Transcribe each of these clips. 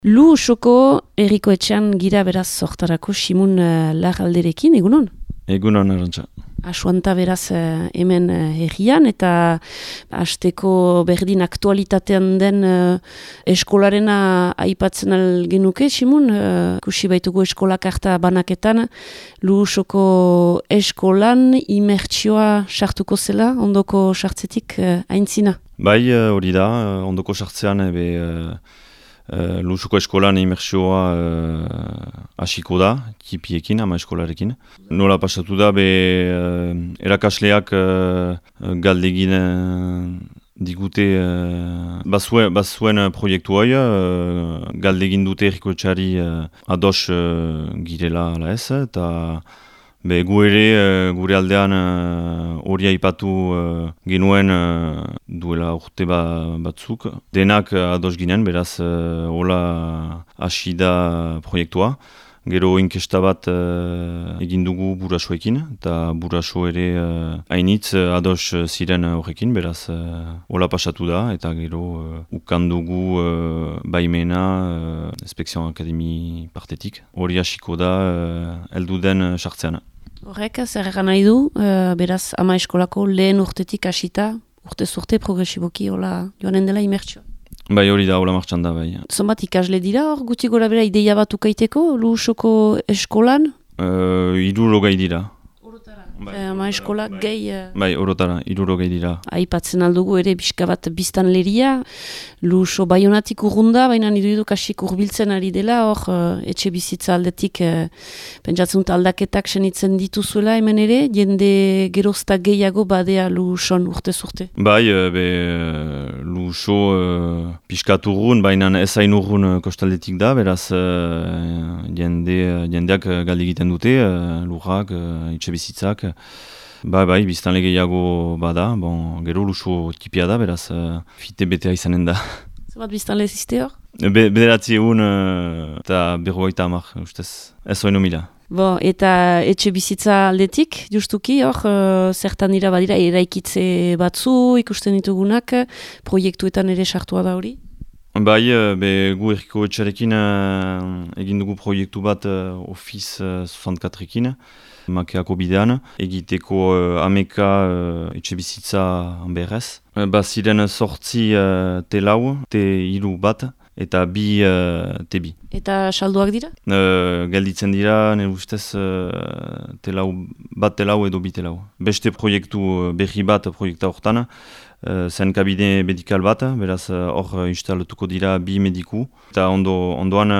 Lu Usoko Herriko Etxean gira beraz sortarako Simun Larralderekin, egunon? Egunon, Arantxa. Asuanta beraz hemen herrian eta hasteko berdin aktualitatean den eskolarena aipatzen algenuke, Simun? Ikusi baitugu eskolak harta banaketan, Lu Usoko eskolan imertsioa sartuko zela, ondoko sartzetik aintzina? Bai, hori da, ondoko sartzean Lu Usoko eskolan imersioa hasiko da, tipiekin, ama eskolarekin. Nola pasatu da, erakasleak galdegin digute bazuen proiektu hoi, galdegin dute Herriko Etxeari ados girela ala ez, eta gu ere, gure aldean hori aipatu genuen duela urte batzuk. Denak ados ginen, beraz hola hasi da proiektua. Gero inkesta bat egin dugu Burasoekin, eta Buraso ere hainitz ados ziren horrekin, beraz hola pasatu da, eta gero ukandugu baimena Inspekzion Akademi partetik. Hori hasiko da heldu den sartzean. Horrek, zer egan nahi du, beraz, ama eskolako lehen urtetik hasita, urte progresiboki hola joanen dela imertsioa. Bai, hori da, hola martxan da, bai. Zonbat ikasle dira hor, guti gora bera ideia bat ukaiteko, Lu Usoko eskolan? 60 dira. Ama eskola gehi... Bai, orotara, 60 dira. Aipatzen aldugu ere pixka bat biztanleria, Lu Uso Baionatik urrunda, baina irudidu kasik urbiltzen ari dela, hor etxe bizitza aldetik pentsatzen dut aldaketak senitzen dituzuela hemen ere, jende gerozta gehiago badea Lu Uson urtez urte. Bai, Lu Uso pixkat urrun, baina ez hain urrun kostaldetik da, beraz jendeak galde egiten dute, lurrak, etxe bizitzak. Bai, biztanle gehiago bada, gero Lu Uso tipia da, beraz fite betea izanen da. Zer bat biztanle ziste hor? Bederatzi egun eta 50, ustez, ez oinu mila. Eta etxe bizitza aldetik, justuki, hor, zertan dira badira, eraikitze batzu ikusten ditugunak, proiektuetan ere sartua da hori? Bai, gu Herriko Etxearekin egin dugu proiektu bat Office 64ekin, makeako bidean, egiteko ameka etxe bizitza berrez. Ziren 8 telau, T3 bat, eta 2 T2. Eta salduak dira? Gelditzen dira, nire ustez, bat telau edo 2 telau. Beste proiektu berri bat proiekta horretan, zen kabine medikal bat, beraz hor instalatuko dira 2 mediku, eta ondoan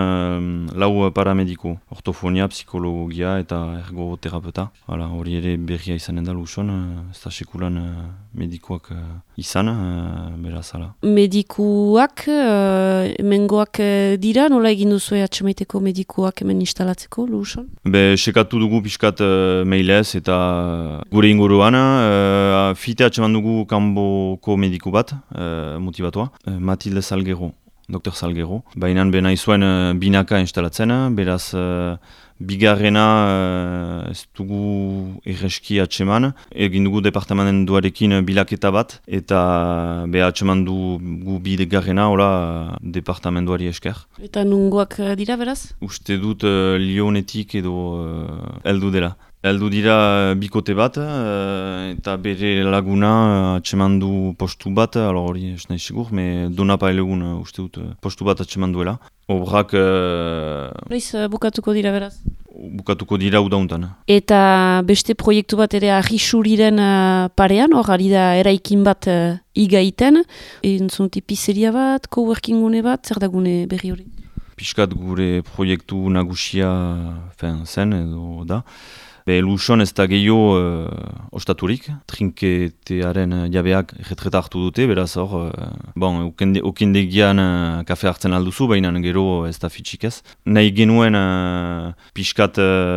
4 paramediku, ortofonia, psikologia eta ergoterapeuta. Hori ere berria izanen da Lu Uson, ez da sekulan medikuak izan, beraz ala. Medikuak, hemengoak dira, nola egin duzu atxemaiteko medikuak hemen instalatzeko Lu Uson? Sekatu dugu pixkat mailez eta gure inguruan, fite atxeman dugu kanboko mediku bat, motivatua, Matilde Salguero, Dr. Salguero. Baina nahi zuen binaka instalatzen, beraz bigarrena ez dugu erreski atxeman. Egin dugu departamentuarekin bilaketa bat, eta atxeman dugu bigarrena departamentuari esker. Eta nungoak dira beraz? Uste dut Lyonetik edo heldu dela. Heldu dira bikote bat, eta bere laguna atxeman du postu bat, hori ez nahi sigur, Donapa elegun uste dut postu bat atxeman duela. Obrak... Noiz bukatuko dira beraz? Bukatuko dira udauntan. Eta beste proiektu bat ere Arrisuriren parean, hor ari da eraikin bat igaiten, entzunuti pizzeria bat, coworking gune bat, zer da gune berri hori? Piskat gure proiektu nagusia zen edo da. Lu Uson ez da gehiago ostaturik, trinketearen jabeak erretreta hartu dute, beraz hor, okindegian kafe hartzen alduzu, baina gero ez da fitxik ez. Nahi genuen pixkat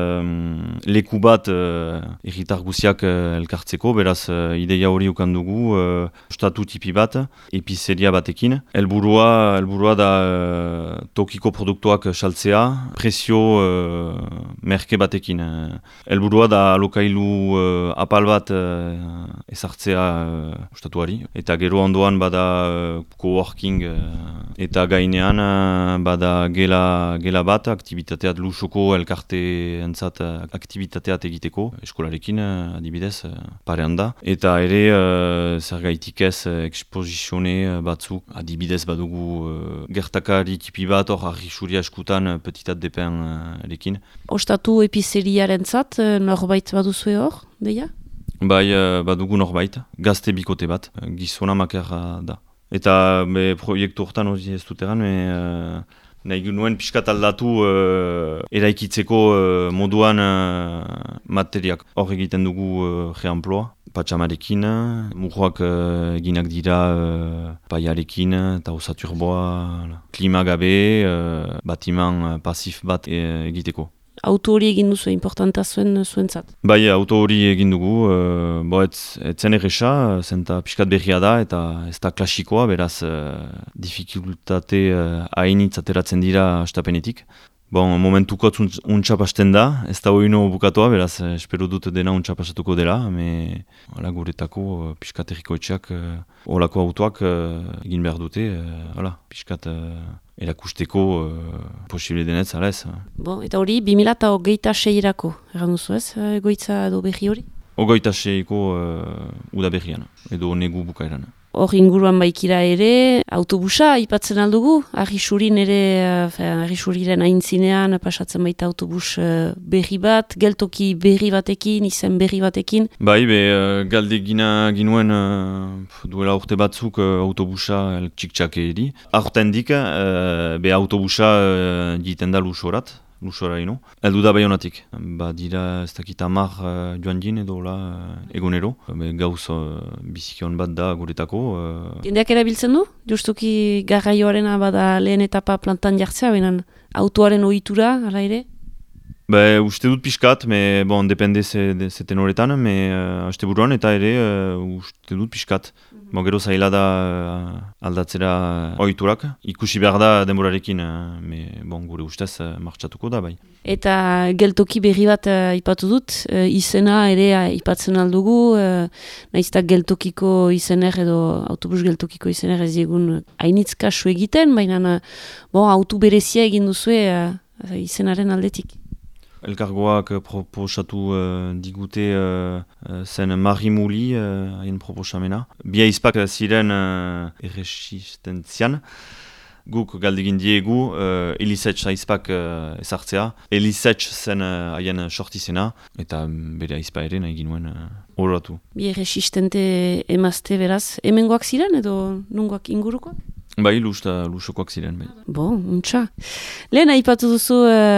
leku bat erritar guziak elkartzeko, beraz ideia hori ukan dugu, ostatu tipi bat, epizeria batekin. Helburua da tokiko produktuak saltzea, presio merke batekin. helburua da alokailu apal bat ezartzea ostatuari. Eta gero ondoan bada coworking eta gainean bada gela bat, aktibitateat lusoko elkarte entzat aktibitateat egiteko, eskolarekin adibidez parean da. Eta ere zergaitik ez eksposizione batzuk adibidez badugu gertakari tipi bat hor argisuria eskutan petitat depen erekin. Ostatu epizeriaren zat, norbait baduzue hor, deia? Bai, badugu norbait, gazte bikote bat, gizona makerra da. Eta proiektu hortan hori ez dut egan, nahi nuen pixkat aldatu eraikitzeko moduan materiak. Hor egiten dugu reamploa, patxamarekin, murroak eginak dira paiarekin eta osaturboa, klima gabe, batiman pasif bat egiteko. Auto hori egin duzu, importanta zuentzat? Bai, auto hori egin dugu, etzen erresa, zenta pixkat berria da, eta ez da klasikoa, beraz, dificultate hainitz ateratzen dira astapenetik. Momentukotz untxapasten da, ez da oino bukatoa, beraz, espero dut dena untxapasatuko dela, guretako pixkat errikoetxeak, olako autoak egin behar dute, pixkat erakusteko posible denetz, ala ez. Eta hori, 2026-erako, erran duzu ez, goitza edo berri hori? 26-ko uda berrian, edo negu bukaeran. Hor inguruan baikira ere, autobusa ipatzen aldugu, Argisurin ere, Argisuriren aintzinean pasatzen baita autobus berri bat, geltoki berri batekin, izen berri batekin. Bai, galde ginuen duela urte batzuk autobusa txik-txak eri. Artendik, autobusa jiten da lusora ino. Eldu da Baionatik. Dira ez dakit 10 joan din edo egunero. Gauz bizikion bat da guretako. Jendeak erabiltzen du? Justuki garraioarena bada lehen etapa plantan jartzea, baina autoaren ohitura, ala ere? Uste dut pixkat, depende zeten horretan, aste buruan eta ere uste dut pixkat. Gero zaila da aldatzera ohiturak. Ikusi behar da denborarekin, gure ustez martxatuko da, bai. Eta geltoki berri bat ipatu dut, izena ere ipatzen aldugu, nahiztak geltokiko izener edo autobus geltokiko izener ez egun hainitz kasu egiten, baina autu berezia egin duzue izenaren aldetik. Elkargoak proposatu digute zen Marimuli haien proposamena. Bi aizpak ziren erresistentzian. Guk galdegin diegu Elisets aizpak ezartzea. Elisets zen haien sortizena eta bere aizpa ere nahi ginuen horratu. Bi erresistente emazte beraz. Hemengoak ziren edo nungoak ingurukoak? Bai, lusokoak ziren. Bai. Untxa. Lehen aipatu duzu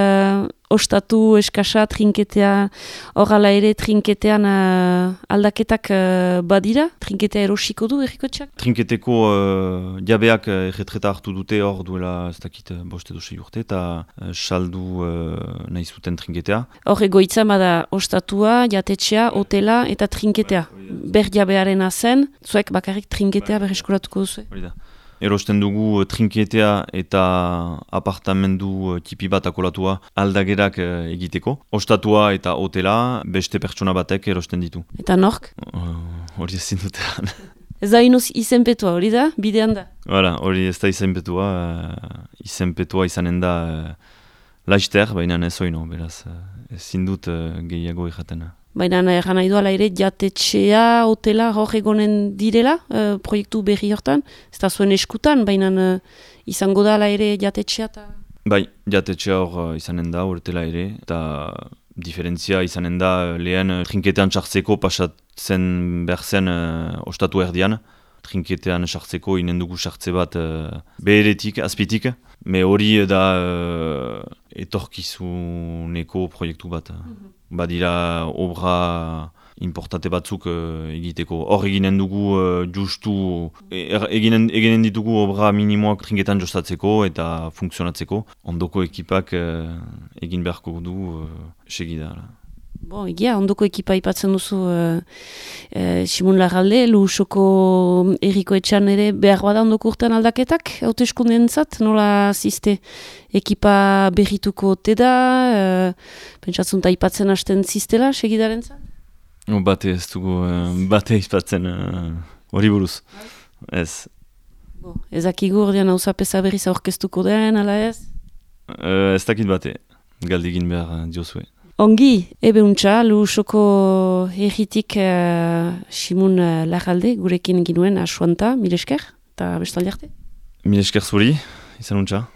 ostatu eskasa, trinketea, horrela ere trinketean aldaketak badira? Trinketea erosiko du errikotxak? Trinketeko jabeak erretreta hartu dute hor duela ez dakit bost edo 6 urte eta saldu nahi zuten trinketea. Hor egoitza bada ostatua, jatetxea, hotela eta trinketea. Ber jabearen zen, zuek bakarrik trinketea berreskuratuko duzu? Erosten dugu trinketea eta apartamendu tipi bat akolatua aldagerak egiteko. Ostatua eta hotela beste pertsona batek erosten ditu. Eta nork? Hori ezin dutean. Ez da inuz izenpetua, hori da? Bidean da? Hori ez da izenpetua. Izenpetua izanen da laister, baina ez oino, beraz. Ezin dut gehiago ikaten. Baina erran nahi duela ere jatetxea, hotela hor egonen direla, proiektu berri hortan, ez da zuen eskutan, baina izango dela ere jatetxea eta... Bai, jatetxea hor izanen da, hotela ere, eta diferentzia izanen da lehen trinketean txartzeko pasatzen behar zen ostatu erdian. Trinketean sartzeko inen dugu sartze bat beheretik, azpitik, me hori da etorkizuneko proiektu bat. Badira obra importante batzuk egiteko. Hor eginen dugu justu, eginen ditugu obra minimoak trinketan jostatzeko eta funtzionatzeko. Ondoko ekipak egin beharko du segida. Egia, ondoko ekipa ipatzen duzu Simon Larralde, Lusoko erriko etxan ere behar bada ondoko urtean aldaketak, hauteskundeen zat, nola ziste ekipa berrituko ote da, pentsatzen ta ipatzen hasten zistela, segidaren zat? Bate ez dugu, bate ipatzen hori buruz, ez. Ez akigu ordean hau zapesa berriz aurkeztuko den, ala ez? Ez dakit bate, galdegin behar diozue. Ongi, ebe untxa, Lusoko erritik Simon Larralde, gurekin ginuen asuanta, mil esker, eta bestaldi arte? Mil esker zuri, izan untxa.